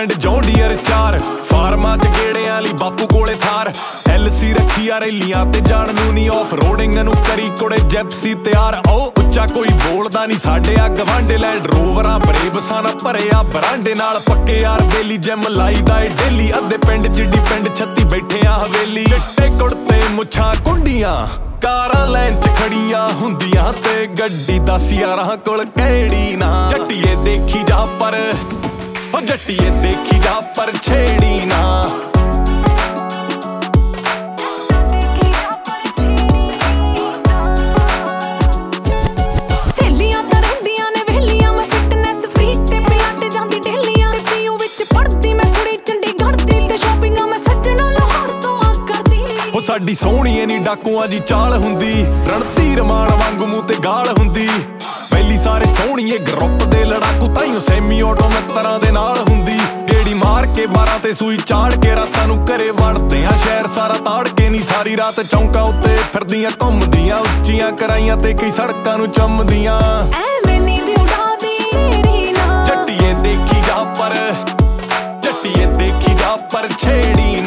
and John Deere 4 ਫਾਰਮਾਂ ਚ ਗੇੜਿਆਂ ਲਈ ਬਾਪੂ ਕੋਲੇ ਥਾਰ LC ਰੱਖੀ ਆ ਰੈਲੀਆਂ ਤੇ ਜਾਣ ਨੂੰ ਨੀ ਆਫ ਰੋਡਿੰਗ ਨੂੰ ਕਰੀ ਕੁੜੇ ਜੈਪਸੀ ਤਿਆਰ ਉਹ ਉੱਚਾ ਕੋਈ ਬੋਲਦਾ ਨੀ ਸਾਡੇ ਆ ਗਵਾਂਡੇ ਲੈਂਡ ਰੋਵਰਾਂ ਬਰੇਬਸਾਂ ਨਾਲ ਭਰਿਆ ਬਰਾਂਡੇ ਨਾਲ ਪੱਕੇ ਯਾਰ ਬੇਲੀ ਜਿਮ ਲਾਈਦਾ ਏ ਡੇਲੀ ਅੱਧੇ ਪਿੰਡ ਜਿੱਡੀ ਪਿੰਡ 36 ਬੈਠੇ ਆ ਹਵੇਲੀ ਚਿੱਟੇ ਕੁੜਤੇ ਮੁੱਛਾਂ ਕੁੰਡੀਆਂ ਕਾਰਾਂ ਲੈਣ ਚ ਖੜੀਆਂ ਹੁੰਦੀਆਂ ਤੇ ਗੱਡੀ 10 11 ਕੋਲ ਕਿਹੜੀ ਨਾ ਜੱਟੀਏ ਦੇਖੀ ਜਾ ਪਰ ਉਹ ਜੱਟੀਏ ਦੇਖੀ ਜਾ ਪਰ ਛੇੜੀ ਨਾ ਸਹੇਲੀਆਂ ਤਾਂ ਰਹਿੰਦੀਆਂ ਨੇ ਵੇਲੀਆਂ ਮੈਂ ਫਿਟਨੈਸ ਫਰੀਕ ਤੇ ਪਿਆਟ ਜਾਂਦੀ ਡੇਲੀਆਂ ਤੇ ਪੀਯੂ ਵਿੱਚ ਪੜਦੀ ਮੈਂ ਕੁੜੀ ਚੰਡੀਗੜ੍ਹ ਦੀ ਤੇ ਸ਼ਾਪਿੰਗਾਂ ਮੈਂ ਸੱਜਣਾ ਲਾਹੌਰ ਤੋਂ ਆ ਕਰਦੀ ਉਹ ਸਾਡੀ ਸੋਹਣੀਏ ਨੀ ਡਾਕੂਆਂ ਦੀ ਚਾਲ ਹੁੰਦੀ ਰਣਧੀਰ ਮਾਨ ਵਾਂਗੂ ਮੂੰਹ ਤੇ ਗਾਲ ਹੁੰਦੀ ਪਹਿਲੀ ਸਾਰੇ ਸੋਹਣੀਏ ਗਰੁੱਪ ਦੇ ਲੜਾਕੂ ਤਾਈਓ ਸੈਮੀ ਆਟੋ ਮਿੱਤਰਾਂ ਦੇ ਨਾਲ ਹੁੰਦੀ ਗੇੜੀ ਮਾਰ ਕੇ 12 ਤੇ ਸੂਈ ਚਾੜ ਕੇ ਰਾਤਾਂ ਨੂੰ ਘਰੇ ਵੜਦੇ ਆ ਸ਼ਹਿਰ ਸਾਰਾ ਤਾੜ ਕੇ ਨੀ ਸਾਰੀ ਰਾਤ ਚੌਂਕਾਂ ਉੱਤੇ ਫਿਰਦੀਆਂ ਘੁੰਮਦੀਆਂ ਉੱਚੀਆਂ ਕਰਾਈਆਂ ਤੇ ਕਈ ਸੜਕਾਂ ਨੂੰ ਚੁੰਮਦੀਆਂ ਐਵੇਂ ਨੀਂਦ ਉਡਾਦੀ ਮੇਰੀ ਨਾ ਜੱਟੀਏ ਦੇਖੀ ਜਾ ਪਰ ਜੱਟੀਏ ਦੇਖੀ ਜਾ ਪਰ ਛੇੜੀ